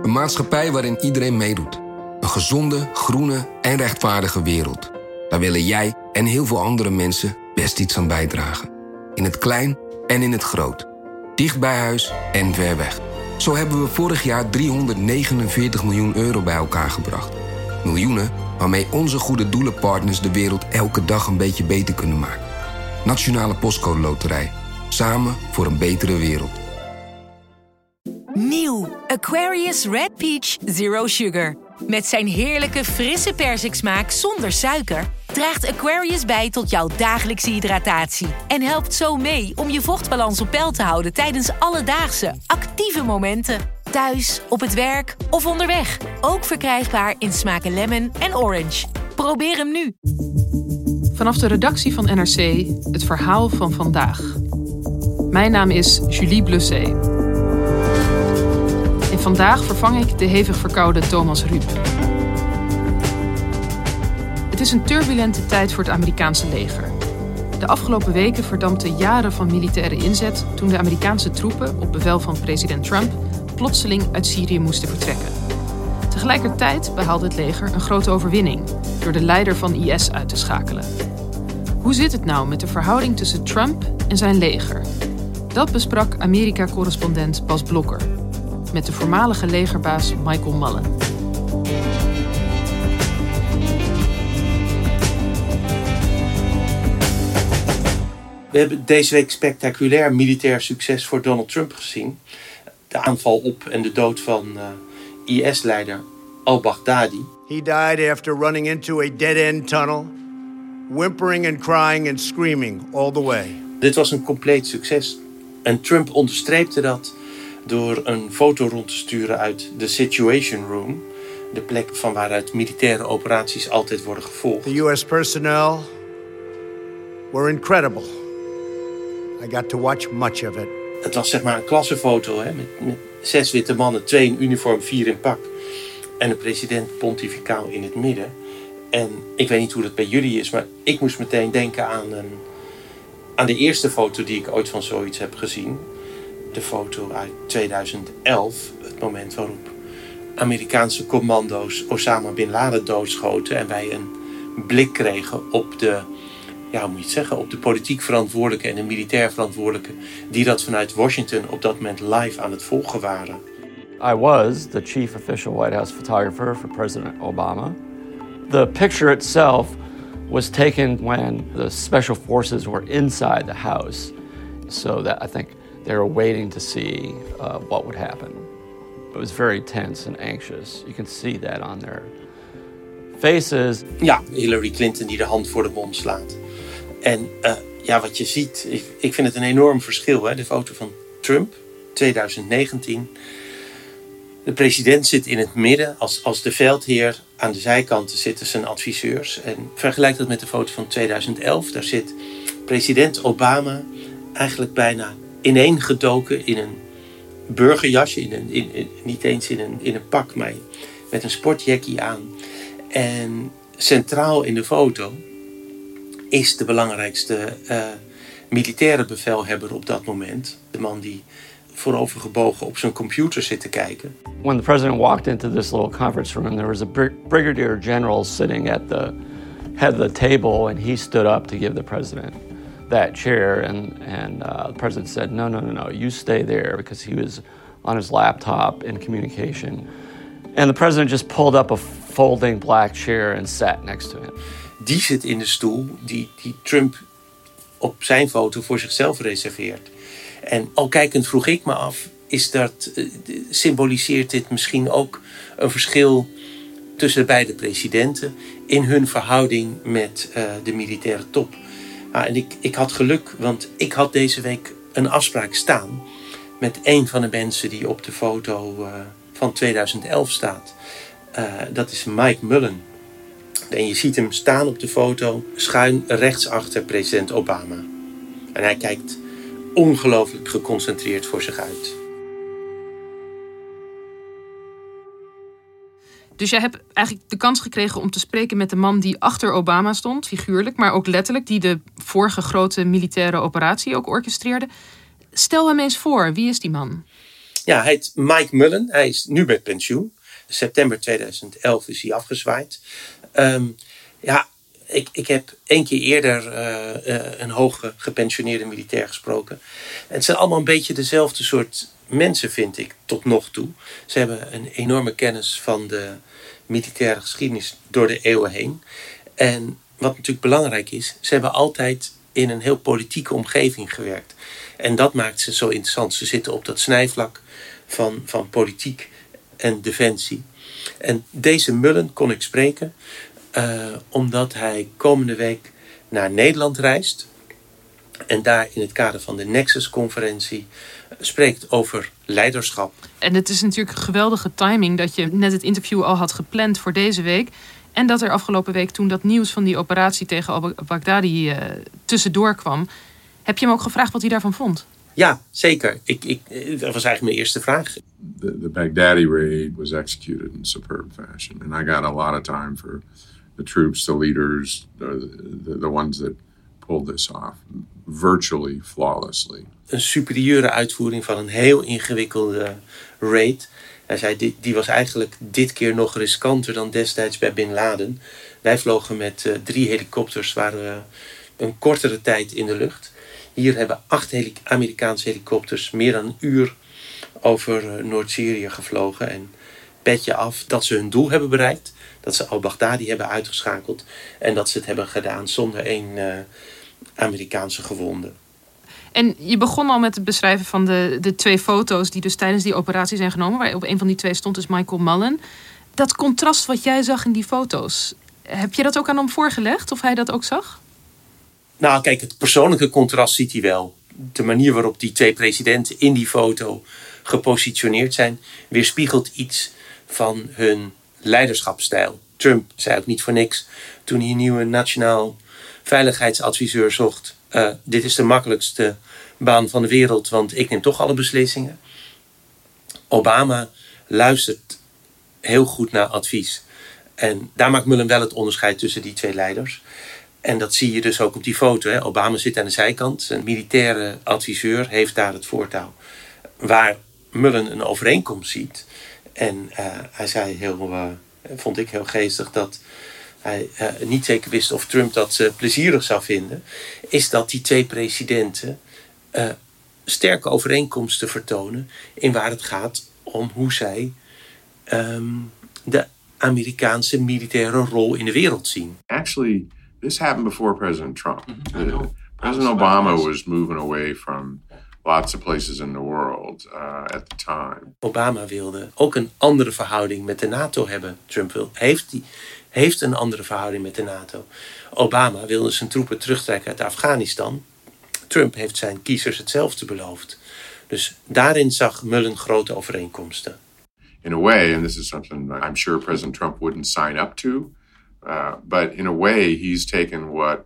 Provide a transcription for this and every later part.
Een maatschappij waarin iedereen meedoet. Een gezonde, groene en rechtvaardige wereld. Daar willen jij en heel veel andere mensen best iets aan bijdragen. In het klein en in het groot. Dicht bij huis en ver weg. Zo hebben we vorig jaar 349 miljoen euro bij elkaar gebracht. Miljoenen waarmee onze goede doelenpartners de wereld elke dag een beetje beter kunnen maken. Nationale Postcode Loterij. Samen voor een betere wereld. Nieuw Aquarius Red Peach Zero Sugar. Met zijn heerlijke frisse persiksmaak zonder suiker draagt Aquarius bij tot jouw dagelijkse hydratatie. En helpt zo mee om je vochtbalans op peil te houden tijdens alledaagse, actieve momenten. Thuis, op het werk of onderweg. Ook verkrijgbaar in smaken lemon en orange. Probeer hem nu. Vanaf de redactie van NRC het verhaal van vandaag. Mijn naam is Julie Blusset. En vandaag vervang ik de hevig verkoude Thomas Ruip. Het is een turbulente tijd voor het Amerikaanse leger. De afgelopen weken verdampten jaren van militaire inzet toen de Amerikaanse troepen op bevel van president Trump plotseling uit Syrië moesten vertrekken. Tegelijkertijd behaalde het leger een grote overwinning door de leider van IS uit te schakelen. Hoe zit het nou met de verhouding tussen Trump en zijn leger? Dat besprak Amerika-correspondent Bas Blokker met de voormalige legerbaas Michael Mullen. We hebben deze week spectaculair militair succes voor Donald Trump gezien. De aanval op en de dood van IS-leider al-Baghdadi. He died after running into a dead-end tunnel, whimpering and crying and screaming all the way. Dit was een compleet succes. En Trump onderstreepte dat door een foto rond te sturen uit de Situation Room, de plek van waaruit militaire operaties altijd worden gevolgd. The U.S. personnel were incredible. I got to watch much of it. Het was zeg maar een klassenfoto, hè, met 6 witte mannen, 2 in uniform, 4 in pak. En de president pontificaal in het midden. En ik weet niet hoe dat bij jullie is, maar ik moest meteen denken aan de eerste foto die ik ooit van zoiets heb gezien. De foto uit 2011, het moment waarop Amerikaanse commando's Osama Bin Laden doodschoten en wij een blik kregen op de, ja, hoe moet je het zeggen, op de politiek verantwoordelijke en de militair verantwoordelijke die dat vanuit Washington op dat moment live aan het volgen waren. I was the chief official White House photographer for President Obama. The picture itself was taken when the special forces were inside the house, so that I think they were waiting to see what would happen. It was very tense and anxious. You can see that on their faces. Ja, Hillary Clinton die de hand voor de mond slaat. En ja, wat je ziet, ik vind het een enorm verschil. Hè? De foto van Trump, 2019. De president zit in het midden als de veldheer. Aan de zijkanten zitten zijn adviseurs. En vergelijk dat met de foto van 2011. Daar zit president Obama eigenlijk bijna ineengedoken in een burgerjasje. Niet eens in een pak, maar met een sportjackie aan. En centraal in de foto is de belangrijkste militaire bevelhebber op dat moment. De man die voorovergebogen op zijn computer zit te kijken. When the president walked into this little conference room, there was a brigadier general sitting at the head of the table, and he stood up to give the president that chair, and the president said, no, you stay there, because he was on his laptop in communication. And the president just pulled up a folding black chair and sat next to him. Die zit in de stoel die Trump op zijn foto voor zichzelf reserveert. En al kijkend vroeg ik me af, symboliseert dit misschien ook een verschil tussen de beide presidenten in hun verhouding met de militaire top. En ik had geluk, want ik had deze week een afspraak staan met een van de mensen die op de foto van 2011 staat. Dat is Mike Mullen. En je ziet hem staan op de foto schuin rechts achter president Obama. En hij kijkt ongelooflijk geconcentreerd voor zich uit. Dus jij hebt eigenlijk de kans gekregen om te spreken met de man die achter Obama stond, figuurlijk, maar ook letterlijk, die de vorige grote militaire operatie ook orchestreerde. Stel hem eens voor, wie is die man? Ja, hij heet Mike Mullen. Hij is nu met pensioen. September 2011 is hij afgezwaaid. Ik heb 1 keer eerder een hoog gepensioneerde militair gesproken. En het zijn allemaal een beetje dezelfde soort mensen, vind ik, tot nog toe. Ze hebben een enorme kennis van de militaire geschiedenis door de eeuwen heen. En wat natuurlijk belangrijk is, ze hebben altijd in een heel politieke omgeving gewerkt. En dat maakt ze zo interessant. Ze zitten op dat snijvlak van politiek en defensie. En deze Mullen kon ik spreken omdat hij komende week naar Nederland reist. En daar in het kader van de Nexus-conferentie spreekt over leiderschap. En het is natuurlijk een geweldige timing dat je net het interview al had gepland voor deze week. En dat er afgelopen week, toen dat nieuws van die operatie tegen al-Baghdadi tussendoor kwam, heb je hem ook gevraagd wat hij daarvan vond? Ja, zeker. Dat was eigenlijk mijn eerste vraag. The Baghdadi raid was executed in superb fashion. And I got a lot of time for the troops, the leaders, the ones that pulled this off. Virtually flawlessly. Een superieure uitvoering van een heel ingewikkelde raid. Hij zei, die was eigenlijk dit keer nog riskanter dan destijds bij Bin Laden. Wij vlogen met 3 helikopters, waren we een kortere tijd in de lucht. Hier hebben 8 Amerikaanse helikopters meer dan een uur over Noord-Syrië gevlogen. En petje af dat ze hun doel hebben bereikt. Dat ze al-Baghdadi hebben uitgeschakeld. En dat ze het hebben gedaan zonder 1 Amerikaanse gewonde. En je begon al met het beschrijven van de 2 foto's die dus tijdens die operatie zijn genomen. Waar op een van die 2 stond dus Michael Mullen. Dat contrast wat jij zag in die foto's. Heb je dat ook aan hem voorgelegd of hij dat ook zag? Nou, kijk, het persoonlijke contrast ziet hij wel. De manier waarop die 2 presidenten in die foto gepositioneerd zijn, weerspiegelt iets van hun leiderschapsstijl. Trump zei ook niet voor niks toen hij een nieuwe nationaal veiligheidsadviseur zocht. Dit is de makkelijkste baan van de wereld, want ik neem toch alle beslissingen. Obama luistert heel goed naar advies. En daar maakt Mullen wel het onderscheid tussen die 2 leiders. En dat zie je dus ook op die foto. Hè. Obama zit aan de zijkant. Zijn militaire adviseur heeft daar het voortouw. Waar Mullen een overeenkomst ziet. En hij zei vond ik heel geestig, dat hij niet zeker wist of Trump dat plezierig zou vinden. Is dat die 2 presidenten sterke overeenkomsten vertonen in waar het gaat om hoe zij de Amerikaanse militaire rol in de wereld zien. Actually, this happened before President Trump. President Obama was moving away from lots of places in the world at the time. Obama wilde ook een andere verhouding met de NATO hebben. Trump heeft een andere verhouding met de NATO. Obama wilde zijn troepen terugtrekken uit Afghanistan. Trump heeft zijn kiezers hetzelfde beloofd. Dus daarin zag Mullen grote overeenkomsten. In a way, and this is something I'm sure President Trump wouldn't sign up to, but in a way he's taken what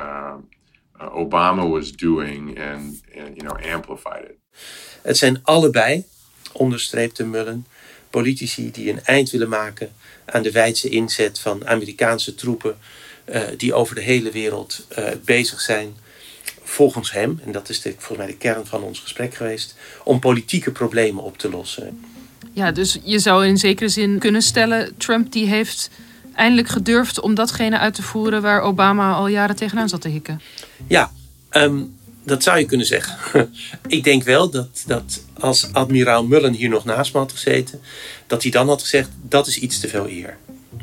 Obama was doing and amplified it. Het zijn allebei, onderstreepte Mullen, politici die een eind willen maken aan de wijdse inzet van Amerikaanse troepen die over de hele wereld bezig zijn, volgens hem, en dat is volgens mij de kern van ons gesprek geweest, om politieke problemen op te lossen. Ja, dus je zou in zekere zin kunnen stellen, Trump die heeft eindelijk gedurfd om datgene uit te voeren waar Obama al jaren tegenaan zat te hikken. Ja, dat zou je kunnen zeggen. Ik denk wel dat als admiraal Mullen hier nog naast me had gezeten, dat hij dan had gezegd, dat is iets te veel eer.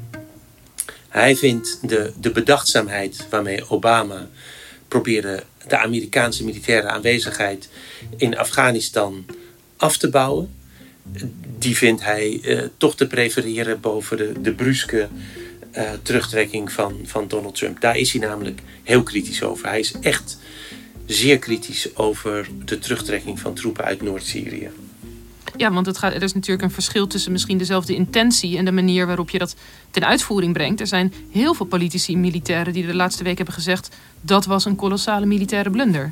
Hij vindt de bedachtzaamheid waarmee Obama probeerde de Amerikaanse militaire aanwezigheid in Afghanistan af te bouwen, die vindt hij toch te prefereren boven de bruske terugtrekking van Donald Trump. Daar is hij namelijk heel kritisch over. Hij is echt zeer kritisch over de terugtrekking van troepen uit Noord-Syrië. Ja, want er is natuurlijk een verschil tussen misschien dezelfde intentie en de manier waarop je dat ten uitvoering brengt. Er zijn heel veel politici en militairen die de laatste week hebben gezegd, dat was een kolossale militaire blunder.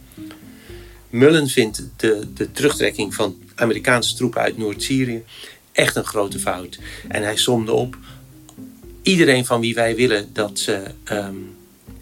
Mullen vindt de terugtrekking van Amerikaanse troepen uit Noord-Syrië echt een grote fout. En hij somde op, iedereen van wie wij willen dat ze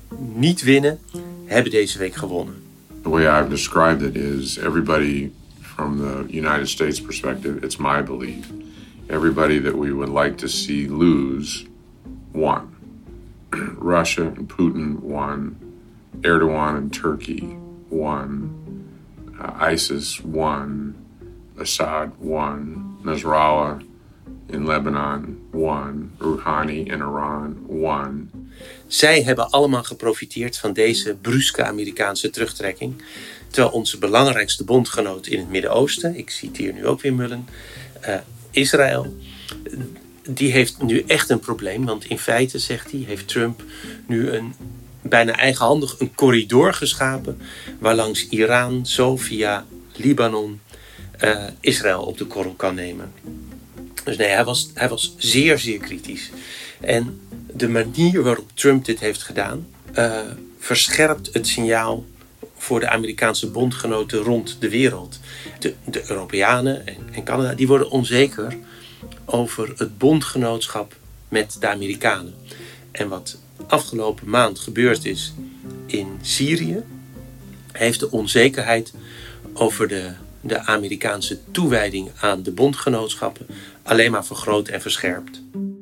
niet winnen, hebben deze week gewonnen. The way I've described it is everybody from the United States perspective, it's my belief, everybody that we would like to see lose won. Russia and Putin won. Erdogan and Turkey won. ISIS won. Assad won. Nasrallah in Lebanon won. Rouhani in Iran won. Zij hebben allemaal geprofiteerd van deze bruske Amerikaanse terugtrekking. Terwijl onze belangrijkste bondgenoot in het Midden-Oosten, ik citeer nu ook weer Mullen, Israël, die heeft nu echt een probleem. Want in feite, zegt hij, heeft Trump nu een bijna eigenhandig een corridor geschapen waarlangs Iran zo via Libanon Israël op de korrel kan nemen. Dus nee, hij was zeer, zeer kritisch. En de manier waarop Trump dit heeft gedaan verscherpt het signaal voor de Amerikaanse bondgenoten rond de wereld. De Europeanen en Canada, die worden onzeker over het bondgenootschap met de Amerikanen. En wat afgelopen maand gebeurd is in Syrië, heeft de onzekerheid over de Amerikaanse toewijding aan de bondgenootschappen alleen maar vergroot en verscherpt.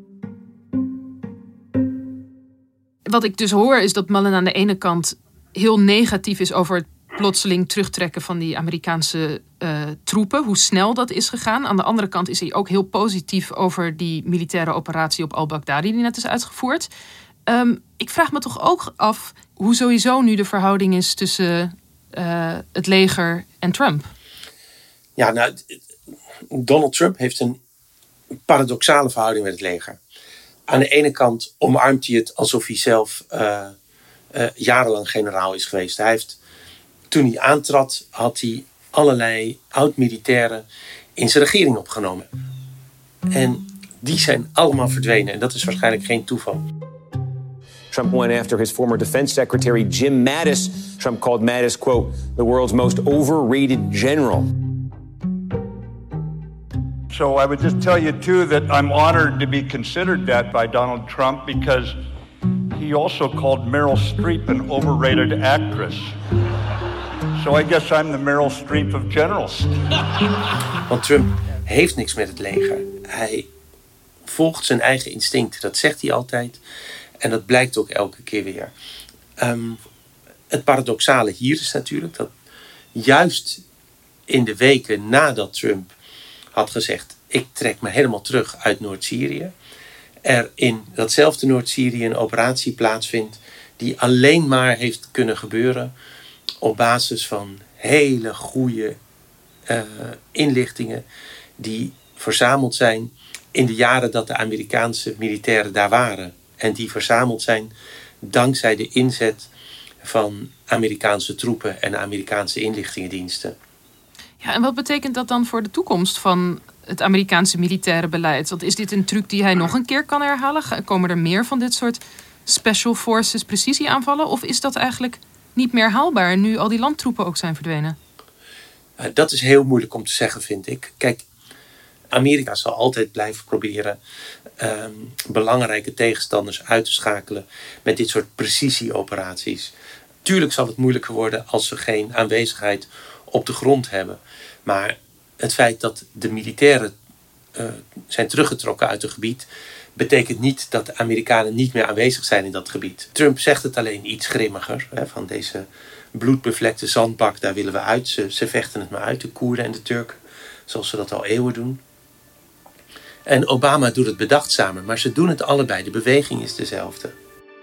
Wat ik dus hoor is dat Mullen aan de ene kant heel negatief is over het plotseling terugtrekken van die Amerikaanse troepen, hoe snel dat is gegaan. Aan de andere kant is hij ook heel positief over die militaire operatie op al-Baghdadi die net is uitgevoerd. Ik vraag me toch ook af hoe sowieso nu de verhouding is tussen het leger en Trump. Ja, nou, Donald Trump heeft een paradoxale verhouding met het leger. Aan de ene kant omarmt hij het alsof hij zelf jarenlang generaal is geweest. Hij heeft, toen hij aantrad, had hij allerlei oud-militairen in zijn regering opgenomen. En die zijn allemaal verdwenen. En dat is waarschijnlijk geen toeval. Trump went after his former defense secretary, Jim Mattis. Trump called Mattis, quote, the world's most overrated general. So I would just tell you, too, that I'm honored to be considered that by Donald Trump because he also called Meryl Streep an overrated actress. So I guess I'm the Meryl Streep of generals. Want Trump heeft niks met het leger. Hij volgt zijn eigen instincten. Dat zegt hij altijd. En dat blijkt ook elke keer weer. Het paradoxale hier is natuurlijk dat juist in de weken nadat Trump had gezegd, ik trek me helemaal terug uit Noord-Syrië, er in datzelfde Noord-Syrië een operatie plaatsvindt die alleen maar heeft kunnen gebeuren op basis van hele goede inlichtingen die verzameld zijn in de jaren dat de Amerikaanse militairen daar waren. En die verzameld zijn dankzij de inzet van Amerikaanse troepen en Amerikaanse inlichtingendiensten. Ja, en wat betekent dat dan voor de toekomst van het Amerikaanse militaire beleid? Want is dit een truc die hij nog een keer kan herhalen? Komen er meer van dit soort special forces precisieaanvallen? Of is dat eigenlijk niet meer haalbaar nu al die landtroepen ook zijn verdwenen? Dat is heel moeilijk om te zeggen, vind ik. Kijk, Amerika zal altijd blijven proberen belangrijke tegenstanders uit te schakelen met dit soort precisieoperaties. Tuurlijk zal het moeilijker worden als ze geen aanwezigheid op de grond hebben. Maar het feit dat de militairen zijn teruggetrokken uit het gebied betekent niet dat de Amerikanen niet meer aanwezig zijn in dat gebied. Trump zegt het alleen iets grimmiger. Van deze bloedbevlekte zandbak, daar willen we uit. Ze vechten het maar uit, de Koerden en de Turken. Zoals ze dat al eeuwen doen. En Obama doet het bedachtzamer, maar ze doen het allebei. De beweging is dezelfde.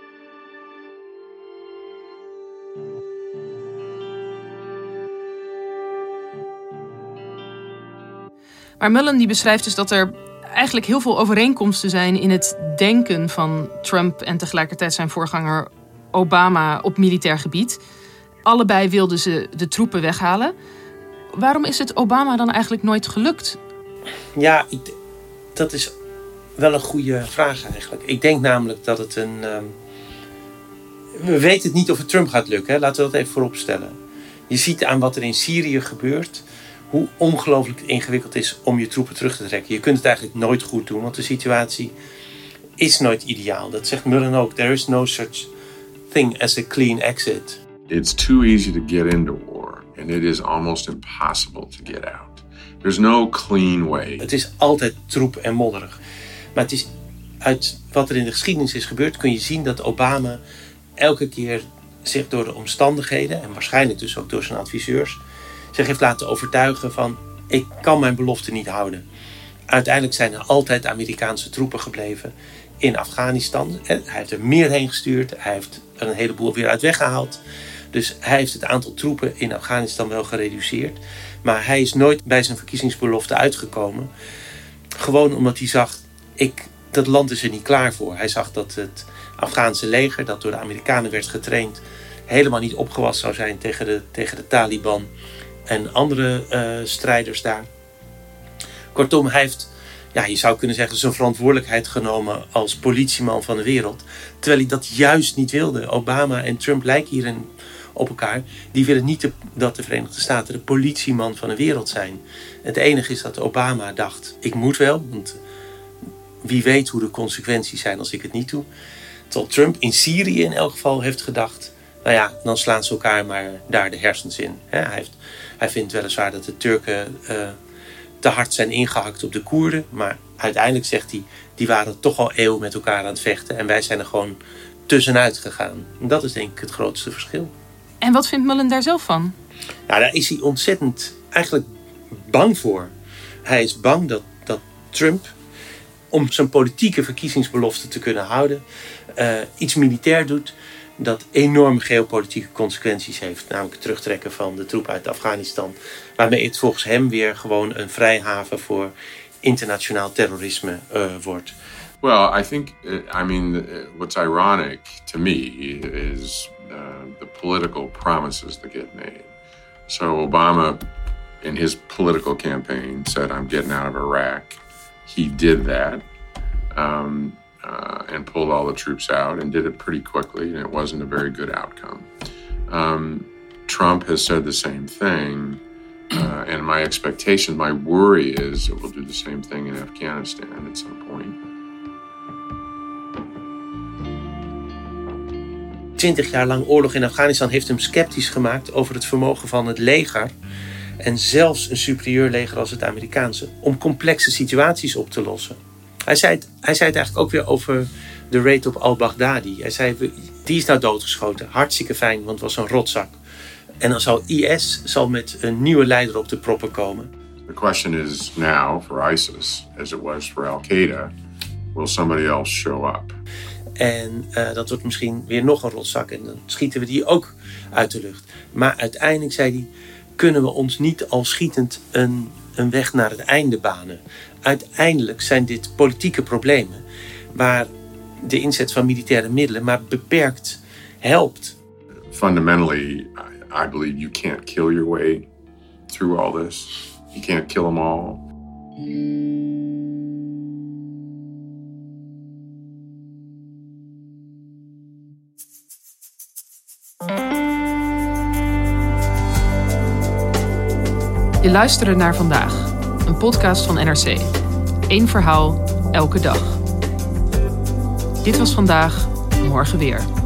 Maar Mullen die beschrijft dus dat er eigenlijk heel veel overeenkomsten zijn in het denken van Trump en tegelijkertijd zijn voorganger Obama op militair gebied. Allebei wilden ze de troepen weghalen. Waarom is het Obama dan eigenlijk nooit gelukt? Ja, dat is wel een goede vraag eigenlijk. Ik denk namelijk dat het een... We weten het niet of het Trump gaat lukken. Hè? Laten we dat even voorop stellen. Je ziet aan wat er in Syrië gebeurt hoe ongelooflijk ingewikkeld het is om je troepen terug te trekken. Je kunt het eigenlijk nooit goed doen, want de situatie is nooit ideaal. Dat zegt Mullen ook. There is no such thing as a clean exit. It's too easy to get into war, and it is almost impossible to get out. There's no clean way. Het is altijd troep en modderig. Maar het is uit wat er in de geschiedenis is gebeurd, kun je zien dat Obama elke keer zich door de omstandigheden, en waarschijnlijk dus ook door zijn adviseurs, zich heeft laten overtuigen van: ik kan mijn belofte niet houden. Uiteindelijk zijn er altijd Amerikaanse troepen gebleven in Afghanistan. Hij heeft er meer heen gestuurd. Hij heeft er een heleboel weer uit weggehaald. Dus hij heeft het aantal troepen in Afghanistan wel gereduceerd. Maar hij is nooit bij zijn verkiezingsbelofte uitgekomen. Gewoon omdat hij zag, dat land is er niet klaar voor. Hij zag dat het Afghaanse leger, dat door de Amerikanen werd getraind, helemaal niet opgewassen zou zijn tegen de Taliban en andere strijders daar. Kortom, hij heeft, je zou kunnen zeggen, zijn verantwoordelijkheid genomen als politieman van de wereld. Terwijl hij dat juist niet wilde. Obama en Trump lijken hierin op elkaar. Die willen niet dat de Verenigde Staten de politieman van de wereld zijn. Het enige is dat Obama dacht, ik moet wel, want wie weet hoe de consequenties zijn als ik het niet doe. Terwijl Trump in Syrië in elk geval heeft gedacht, dan slaan ze elkaar maar daar de hersens in. Hij vindt weliswaar dat de Turken te hard zijn ingehakt op de Koerden. Maar uiteindelijk zegt hij, die waren toch al eeuwen met elkaar aan het vechten. En wij zijn er gewoon tussenuit gegaan. En dat is denk ik het grootste verschil. En wat vindt Mullen daar zelf van? Daar is hij ontzettend eigenlijk bang voor. Hij is bang dat Trump, om zijn politieke verkiezingsbelofte te kunnen houden, iets militair doet dat enorme geopolitieke consequenties heeft. Namelijk het terugtrekken van de troepen uit Afghanistan. Waarmee het volgens hem weer gewoon een vrijhaven voor internationaal terrorisme wordt. Well, I think, what's ironic to me is the political promises that get made. So Obama, in his political campaign, said, I'm getting out of Iraq. He did that. And pulled all the troops out and did it pretty quickly, and it wasn't a very good outcome. Trump has said the same thing, and my expectation, my worry is it will do the same thing in Afghanistan at some point. 20 jaar lang oorlog in Afghanistan heeft hem sceptisch gemaakt over het vermogen van het leger, en zelfs een superieur leger als het Amerikaanse, om complexe situaties op te lossen. Hij zei het eigenlijk ook weer over de raid op al-Baghdadi. Hij zei, die is nou doodgeschoten. Hartstikke fijn, want het was een rotzak. En dan zal IS met een nieuwe leider op de proppen komen. The question is now for ISIS, as it was for Al-Qaeda, will somebody else show up? En dat wordt misschien weer nog een rotzak. En dan schieten we die ook uit de lucht. Maar uiteindelijk, zei hij, kunnen we ons niet al schietend een weg naar het einde banen. Uiteindelijk zijn dit politieke problemen waar de inzet van militaire middelen maar beperkt helpt. Fundamentally, I believe you can't kill your way through all this. You can't kill them all. Je luisterde naar Vandaag, een podcast van NRC. Eén verhaal, elke dag. Dit was Vandaag, morgen weer.